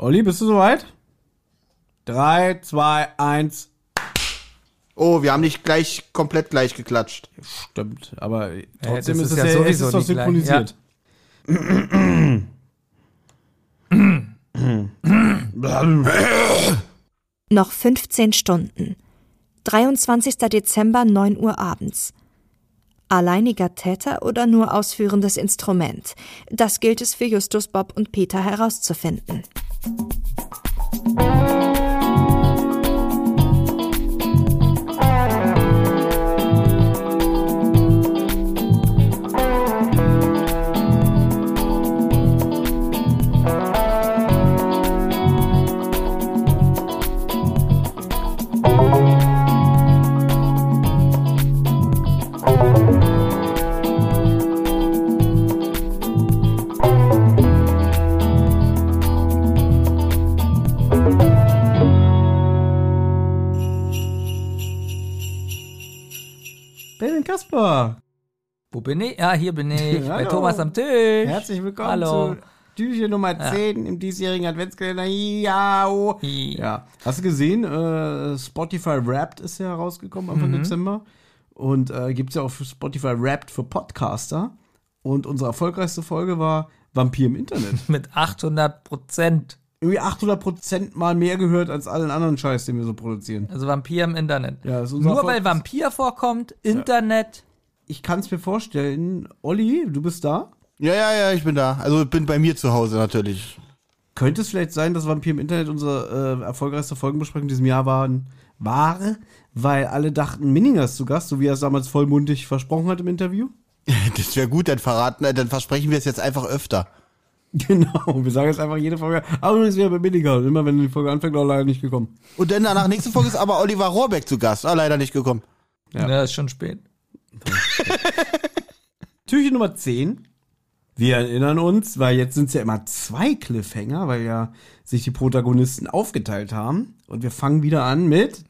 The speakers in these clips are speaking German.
Olli, bist du soweit? 3, 2, 1. Oh, wir haben nicht komplett gleich geklatscht. Stimmt, aber trotzdem das ist ist es ja ja, es sowieso ist doch nicht gleich, synchronisiert. Noch 15 Stunden. 23. Dezember, 9 Uhr abends. Alleiniger Täter oder nur ausführendes Instrument? Das gilt es für Justus, Bob und Peter herauszufinden. Kasper. Wo bin ich? Ja, hier bin ich. Bei Hallo. Thomas am Tisch. Herzlich willkommen Hallo. zu Türchen Nummer 10 im diesjährigen Adventskalender. Ja. Hast du gesehen, Spotify Wrapped ist ja rausgekommen Anfang Dezember. Und gibt es ja auch für Spotify Wrapped für Podcaster. Und unsere erfolgreichste Folge war Vampir im Internet. Mit 800%. Irgendwie 800% mal mehr gehört als allen anderen Scheiß, den wir so produzieren. Also Vampir im Internet. Ja, das ist unser Nur Erfolg. weil Vampir vorkommt, Internet. Ich kann es mir vorstellen. Olli, du bist da? Ja, ich bin da. Also bin bei mir zu Hause natürlich. Könnte es vielleicht sein, dass Vampir im Internet unsere erfolgreichste Folgenbesprechung in diesem Jahr war, weil alle dachten, Minninger ist zu Gast, so wie er es damals vollmundig versprochen hat im Interview? Das wäre gut, dann versprechen wir es jetzt einfach öfter. Genau, wir sagen jetzt einfach jede Folge, aber übrigens wieder bei Minninger. Und immer wenn die Folge anfängt, auch leider nicht gekommen. Und dann danach, nächste Folge ist aber Oliver Rohrbeck zu Gast. Leider nicht gekommen. Ja. Ist schon spät. Türchen Nummer 10. Wir erinnern uns, weil jetzt sind es ja immer 2 Cliffhanger, weil ja sich die Protagonisten aufgeteilt haben. Und wir fangen wieder an mit,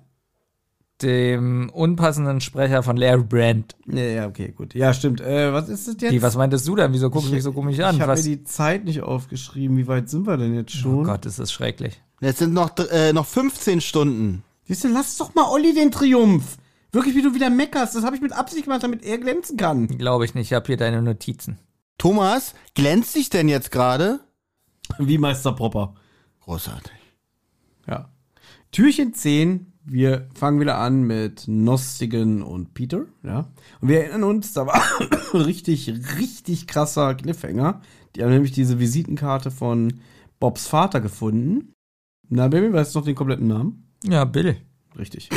Dem unpassenden Sprecher von Larry Brand. Ja, okay, gut. Ja, stimmt. Was ist das jetzt? Was meintest du denn? Wieso guckst du mich so komisch an? Ich habe mir die Zeit nicht aufgeschrieben. Wie weit sind wir denn jetzt schon? Oh Gott, ist das schrecklich. Jetzt sind noch 15 Stunden. Siehst du, lass doch mal Olli den Triumph. Wirklich, wie du wieder meckerst. Das habe ich mit Absicht gemacht, damit er glänzen kann. Glaube ich nicht. Ich habe hier deine Notizen. Thomas, glänzt dich denn jetzt gerade? Wie Meister Popper. Großartig. Ja. Türchen 10. Wir fangen wieder an mit Nostigen und Peter, ja. Und wir erinnern uns, da war ein richtig krasser Cliffhanger. Die haben nämlich diese Visitenkarte von Bobs Vater gefunden. Na, Baby, weißt du noch den kompletten Namen? Ja, Bill. Richtig.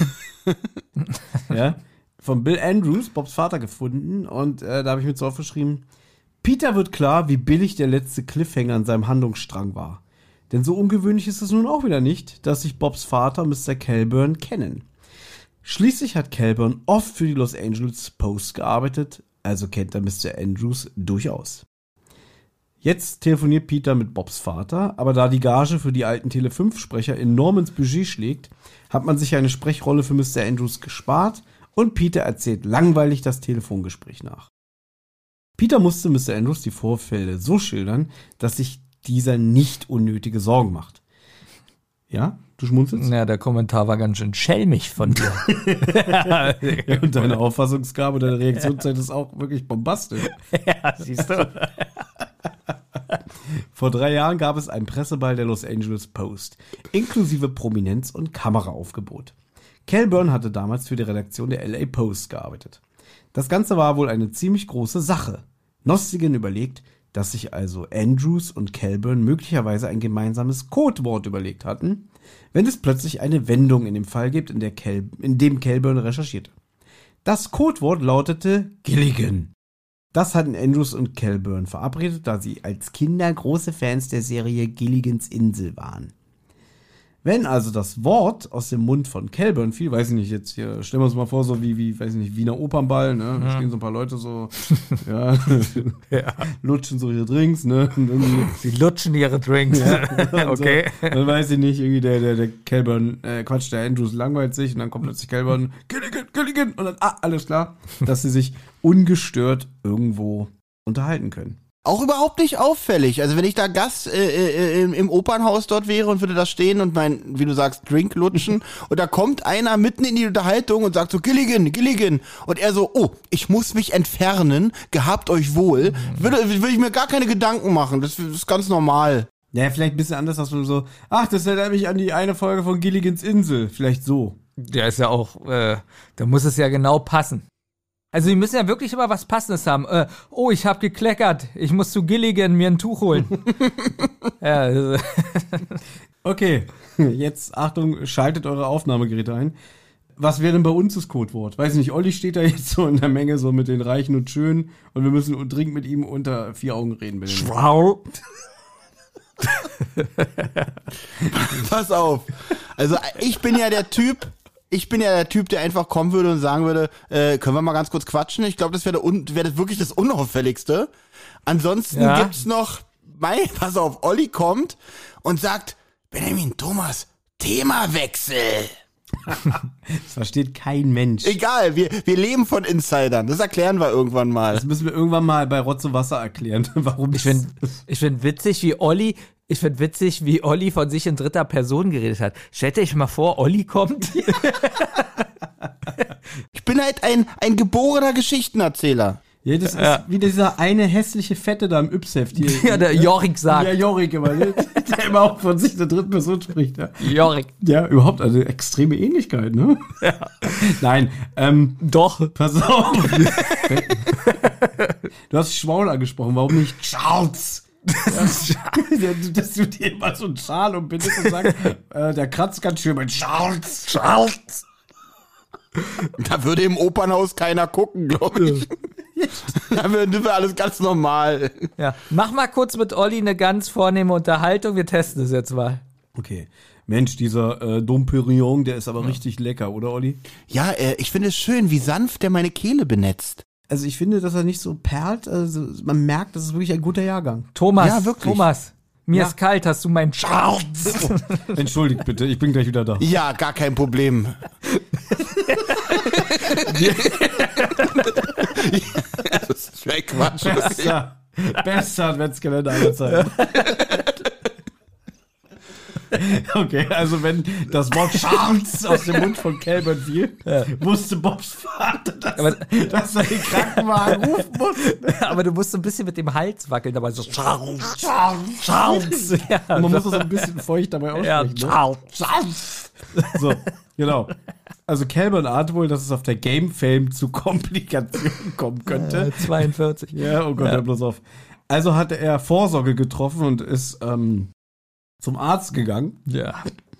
Ja. Von Bill Andrews, Bobs Vater, gefunden. Und da habe ich mir so aufgeschrieben, Peter wird klar, wie billig der letzte Cliffhanger an seinem Handlungsstrang war. Denn so ungewöhnlich ist es nun auch wieder nicht, dass sich Bobs Vater und Mr. Kelburn kennen. Schließlich hat Kelburn oft für die Los Angeles Post gearbeitet, also kennt er Mr. Andrews durchaus. Jetzt telefoniert Peter mit Bobs Vater, aber da die Gage für die alten Tele5-Sprecher enorm ins Budget schlägt, hat man sich eine Sprechrolle für Mr. Andrews gespart und Peter erzählt langweilig das Telefongespräch nach. Peter musste Mr. Andrews die Vorfälle so schildern, dass sich dieser nicht unnötige Sorgen macht. Ja, du schmunzelst? Ja, der Kommentar war ganz schön schelmig von dir. Ja, und deine Auffassungsgabe, deine Reaktionszeit ist auch wirklich bombastisch. Ja, siehst du. Vor 3 Jahren gab es einen Presseball der Los Angeles Post, inklusive Prominenz- und Kameraaufgebot. Kelburn hatte damals für die Redaktion der LA Post gearbeitet. Das Ganze war wohl eine ziemlich große Sache. Nostigen überlegt, dass sich also Andrews und Kelburn möglicherweise ein gemeinsames Codewort überlegt hatten, wenn es plötzlich eine Wendung in dem Fall gibt, in dem Kelburn recherchierte. Das Codewort lautete Gilligan. Das hatten Andrews und Kelburn verabredet, da sie als Kinder große Fans der Serie Gilligans Insel waren. Wenn also das Wort aus dem Mund von Kelburn fiel, weiß ich nicht, jetzt hier, stellen wir uns mal vor, so wie weiß ich nicht, Wiener Opernball, ne? Da stehen so ein paar Leute so, ja, lutschen so ihre Drinks, ne? Und irgendwie, Sie lutschen ihre Drinks. ja, Okay. So, dann weiß ich nicht, irgendwie der Kelburn, der Andrews langweilt sich und dann kommt plötzlich Kelburn, Gilligan, und dann, alles klar, dass sie sich ungestört irgendwo unterhalten können. auch überhaupt nicht auffällig. Also wenn ich da Gast im Opernhaus dort wäre und würde da stehen und wie du sagst, Drink lutschen und da kommt einer mitten in die Unterhaltung und sagt so, Gilligan. Und er so, oh, ich muss mich entfernen, gehabt euch wohl. Würde ich mir gar keine Gedanken machen. Das ist ganz normal. Ja, vielleicht ein bisschen anders, dass du so, ach, das erinnert mich an die eine Folge von Gilligans Insel. Vielleicht so. Ja, ist ja auch, da muss es ja genau passen. Also die müssen ja wirklich immer was Passendes haben. Oh, ich habe gekleckert. Ich muss zu Gilligan mir ein Tuch holen. Ja, also. Okay, jetzt Achtung, schaltet eure Aufnahmegeräte ein. Was wäre denn bei uns das Codewort? Weiß nicht, Olli steht da jetzt so in der Menge so mit den Reichen und Schönen und wir müssen dringend mit ihm unter 4 Augen reden. Schwau. Pass auf. Also ich bin ja der Typ, der einfach kommen würde und sagen würde, können wir mal ganz kurz quatschen? Ich glaube, das wäre das wirklich das Unauffälligste. Ansonsten gibt's noch, pass auf, Olli kommt und sagt, Benjamin, Thomas, Themawechsel. Das versteht kein Mensch. Egal, wir leben von Insidern. Das erklären wir irgendwann mal. Das müssen wir irgendwann mal bei Rotz und Wasser erklären, warum Ich find witzig, wie Olli von sich in dritter Person geredet hat. Stellt euch mal vor, Olli kommt. Ich bin halt ein geborener Geschichtenerzähler. Ja, das ist wie dieser eine hässliche Fette da im Yps-Heft hier. Ja, der Jorik sagt. Ja, Jorik immer, ne? Der immer auch von sich in der dritten Person spricht. Ja, Jorik. ja überhaupt, also extreme Ähnlichkeit, ne? Ja. Nein, Doch. pass auf. Du hast Schwaul angesprochen, warum nicht Charles? Dass du dir immer so einen Schal umbindest und sagst, der kratzt ganz schön mit Charles. Da würde im Opernhaus keiner gucken, glaube ich. Da wäre alles ganz normal. Ja. Mach mal kurz mit Olli eine ganz vornehme Unterhaltung. Wir testen es jetzt mal. Okay. Mensch, dieser Dom Pérignon, der ist aber richtig lecker, oder Olli? Ja, ich finde es schön, wie sanft der meine Kehle benetzt. Also ich finde, dass er nicht so perlt. Also man merkt, das ist wirklich ein guter Jahrgang. Thomas, Ja, wirklich. mir ist kalt, hast du meinen Charles? Entschuldigt bitte, ich bin gleich wieder da. Ja, gar kein Problem. Das ist vielleicht Quatsch. Bester Adventskalender aller Zeiten. Okay, also wenn das Wort Charles aus dem Mund von Calvin fiel, wusste Bobs Vater, dass er den Krankenwagen rufen muss. Aber du musst so ein bisschen mit dem Hals wackeln, dabei so Charles. Ja, Und man muss das so ein bisschen feucht dabei aussprechen. Charles. So, genau. Also Calvin ahnt wohl, dass es auf der Game Fame zu Komplikationen kommen könnte. 42. Ja, oh Gott, hör bloß auf. Also hatte er Vorsorge getroffen und ist zum Arzt gegangen. Ja.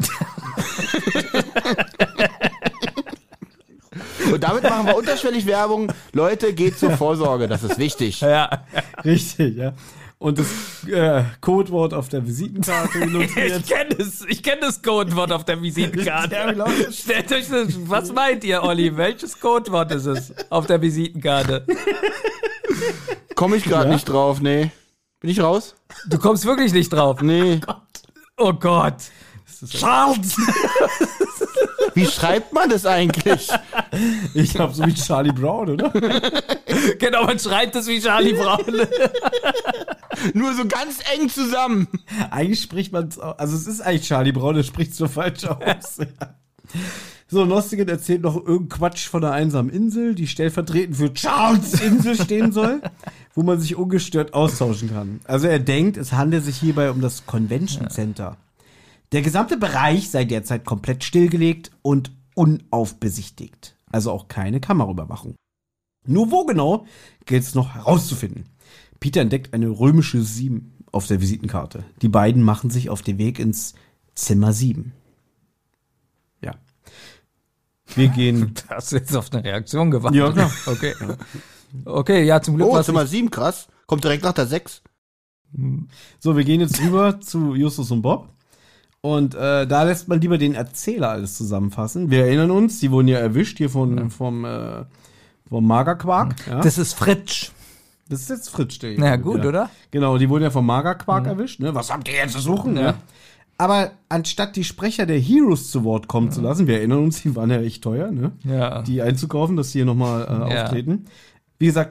Und damit machen wir unterschwellig Werbung. Leute, geht zur Vorsorge, das ist wichtig. Ja. Richtig, ja. Und das Codewort auf der Visitenkarte notiert. Ich kenn das Codewort auf der Visitenkarte. Ja, genau. Stellt euch das, was meint ihr, Olli? Welches Codewort ist es auf der Visitenkarte? Komme ich gerade nicht drauf, nee. Bin ich raus? Du kommst wirklich nicht drauf. Nee. Oh Gott. Charles! Wie schreibt man das eigentlich? Ich glaube, so wie Charlie Brown, oder? Genau, man schreibt es wie Charlie Brown. Nur so ganz eng zusammen. Eigentlich spricht man es, also es ist eigentlich Charlie Brown, der spricht so falsch aus. Ja. So, Nostigen erzählt noch irgendeinen Quatsch von einer einsamen Insel, die stellvertretend für Charles Insel stehen soll, wo man sich ungestört austauschen kann. Also er denkt, es handelt sich hierbei um das Convention Center. Der gesamte Bereich sei derzeit komplett stillgelegt und unaufbesichtigt. Also auch keine Kameraüberwachung. Nur wo genau, gilt es noch herauszufinden. Peter entdeckt eine römische 7 auf der Visitenkarte. Die beiden machen sich auf den Weg ins Zimmer 7. Ja. Wir gehen... Hast du jetzt auf eine Reaktion gewartet? Ja, klar. Okay. Okay, ja, zum Glück Oh, war's Zimmer nicht- 7, krass. Kommt direkt nach der 6. So, wir gehen jetzt rüber zu Justus und Bob. Und da lässt man lieber den Erzähler alles zusammenfassen. Wir erinnern uns, die wurden ja erwischt hier vom Magerquark. Ja? Das ist Fritsch. Das ist jetzt Fritsch, der Na gut, ja. oder? Genau, die wurden ja vom Magerquark erwischt. Ne? Was habt ihr jetzt zu suchen? Ja. Ne? Aber anstatt die Sprecher der Heroes zu Wort kommen zu lassen, wir erinnern uns, die waren ja echt teuer, ne? Ja. Die einzukaufen, dass die hier nochmal Ja. auftreten. Wie gesagt,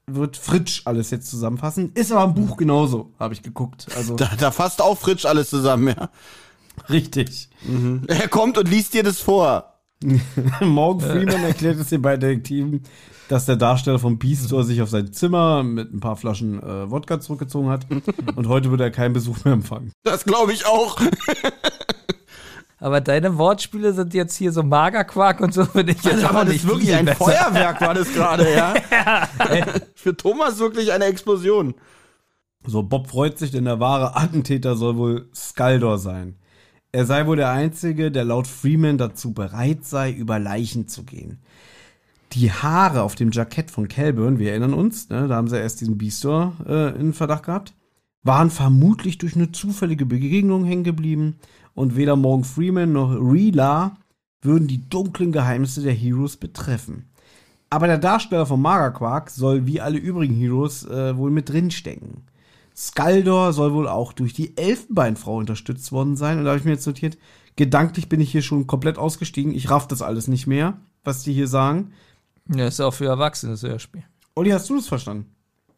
wird Fritsch alles jetzt zusammenfassen. Ist aber im Buch genauso, habe ich geguckt. Also Da fasst auch Fritsch alles zusammen, ja. richtig. Er kommt und liest dir das vor. Morgan Freeman erklärt es den beiden Detektiven, dass der Darsteller vom Beastore sich auf sein Zimmer mit ein paar Flaschen Wodka zurückgezogen hat und heute würde er keinen Besuch mehr empfangen. Das glaube ich auch. Aber deine Wortspiele sind jetzt hier so Magerquark und so, finde ich jetzt Aber auch das nicht ist wirklich viel ein besser. Feuerwerk, war das gerade, ja? Für Thomas wirklich eine Explosion. So, Bob freut sich, denn der wahre Attentäter soll wohl Skaldor sein. Er sei wohl der Einzige, der laut Freeman dazu bereit sei, über Leichen zu gehen. Die Haare auf dem Jackett von Kelburn, wir erinnern uns, ne, da haben sie erst diesen Beastore in Verdacht gehabt, waren vermutlich durch eine zufällige Begegnung hängen geblieben und weder Morgan Freeman noch Rila würden die dunklen Geheimnisse der Heroes betreffen. Aber der Darsteller von Magerquark soll wie alle übrigen Heroes wohl mit drinstecken. Skaldor soll wohl auch durch die Elfenbeinfrau unterstützt worden sein. Und da habe ich mir jetzt notiert, gedanklich bin ich hier schon komplett ausgestiegen. Ich raff das alles nicht mehr, was die hier sagen. Ja, ist auch für Erwachsene das Hörspiel. Olli, hast du das verstanden?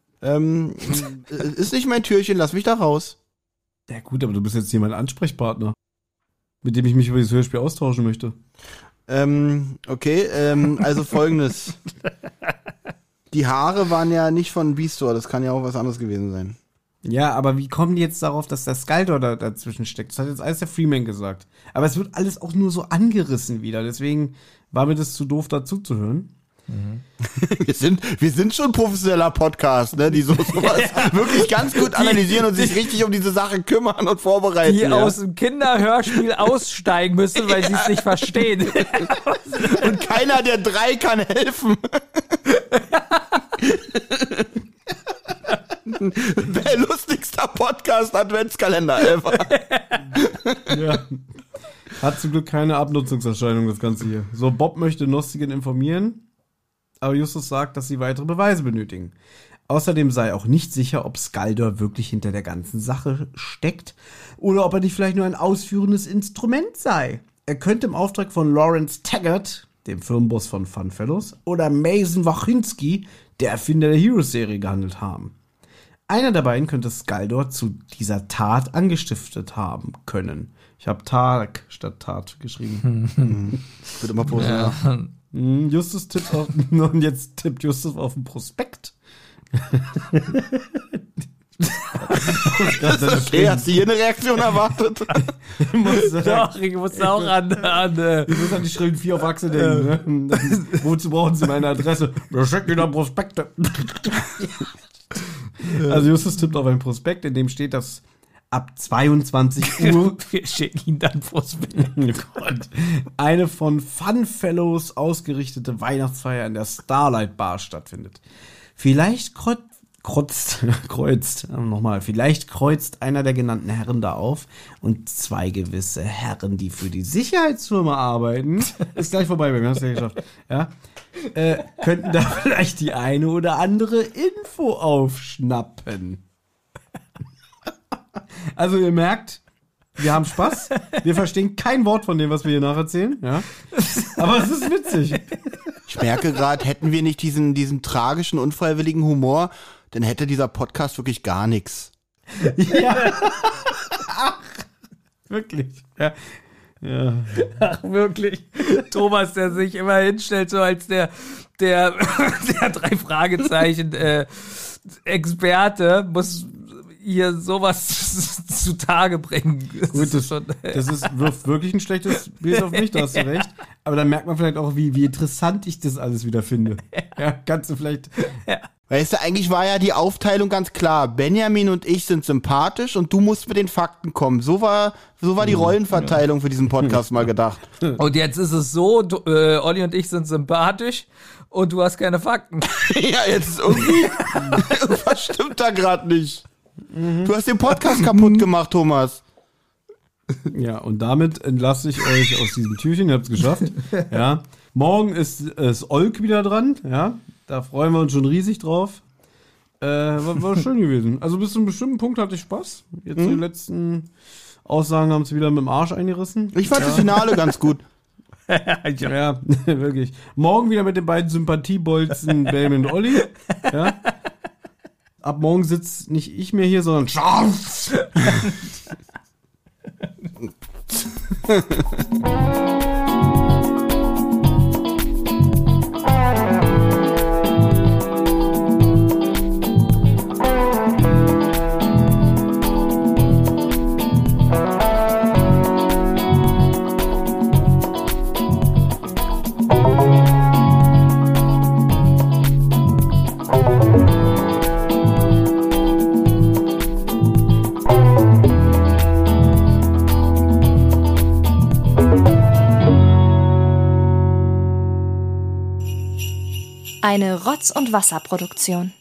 Ist nicht mein Türchen, lass mich da raus. Ja gut, aber du bist jetzt hier mein Ansprechpartner, mit dem ich mich über dieses Hörspiel austauschen möchte. Okay, also Folgendes. Die Haare waren ja nicht von Beastore, das kann ja auch was anderes gewesen sein. Ja, aber wie kommen die jetzt darauf, dass der Skaldor da dazwischen steckt? Das hat jetzt alles der Freeman gesagt. Aber es wird alles auch nur so angerissen wieder, deswegen war mir das zu doof, dazu zu hören. Wir sind schon professioneller Podcast, ne, die sowas wirklich ganz gut analysieren und sich richtig um diese Sache kümmern und vorbereiten. Die aus dem Kinderhörspiel aussteigen müssen, weil sie es nicht verstehen. Und keiner der drei kann helfen. Der lustigster Podcast-Adventskalender ever. Ja. Hat zum Glück keine Abnutzungserscheinung, das Ganze hier. So, Bob möchte Nostigen informieren, aber Justus sagt, dass sie weitere Beweise benötigen. Außerdem sei auch nicht sicher, ob Skaldor wirklich hinter der ganzen Sache steckt oder ob er nicht vielleicht nur ein ausführendes Instrument sei. Er könnte im Auftrag von Lawrence Taggart, dem Firmenboss von Funfellows, oder Mason Wachinski, der Erfinder der Heroes-Serie, gehandelt haben. Einer der beiden könnte Skaldor zu dieser Tat angestiftet haben können. Ich habe Tag statt Tat geschrieben. Wird immer positiv. Ja. Justus tippt auf, und jetzt tippt Justus auf den Prospekt. Okay, hast du hier eine Reaktion erwartet? Doch, ich muss auch an Ich muss an die schrillen 4 auf Achse denken. Ne? Wozu brauchen Sie meine Adresse? Wir schicken Ihnen Prospekte. Also Justus tippt auf einen Prospekt, in dem steht, dass ab 22 Uhr wir schicken ihn dann Prospekt. oh Gott, eine von Funfellows ausgerichtete Weihnachtsfeier in der Starlight Bar stattfindet. Vielleicht kreuzt einer der genannten Herren da auf und 2 gewisse Herren, die für die Sicherheitsfirma arbeiten, ist gleich vorbei, wir haben es ja geschafft, ja, könnten da vielleicht die eine oder andere Info aufschnappen. Also ihr merkt, wir haben Spaß, wir verstehen kein Wort von dem, was wir hier nacherzählen, ja, aber es ist witzig. Ich merke gerade, hätten wir nicht diesen tragischen, unfreiwilligen Humor, dann hätte dieser Podcast wirklich gar nichts. Ja. Ach, wirklich. Ja. Ja. Ach, wirklich. Thomas, der sich immer hinstellt, so als der 3 Fragezeichen Experte, muss hier sowas zutage bringen. Gut, das wirft wirklich ein schlechtes Bild auf mich, da hast du recht. Aber dann merkt man vielleicht auch, wie interessant ich das alles wieder finde. Ja, kannst du vielleicht... Weißt du, eigentlich war ja die Aufteilung ganz klar. Benjamin und ich sind sympathisch und du musst mit den Fakten kommen. So war die Rollenverteilung für diesen Podcast mal gedacht. Und jetzt ist es so, Olli und ich sind sympathisch und du hast keine Fakten. Ja, jetzt ist irgendwie... Was stimmt da gerade nicht? Du hast den Podcast kaputt gemacht, Thomas. Ja, und damit entlasse ich euch aus diesem Türchen. Ihr habt es geschafft. Ja. Morgen ist Olk wieder dran. Ja. Da freuen wir uns schon riesig drauf. War schön gewesen. Also bis zu einem bestimmten Punkt hatte ich Spaß. Jetzt die letzten Aussagen haben es wieder mit dem Arsch eingerissen. Ich fand das Finale ganz gut. Ja, wirklich. Morgen wieder mit den beiden Sympathiebolzen Belm und Olli. Ja. ab morgen sitzt nicht ich mehr hier, sondern Charles. Eine Rotz- und Wasserproduktion.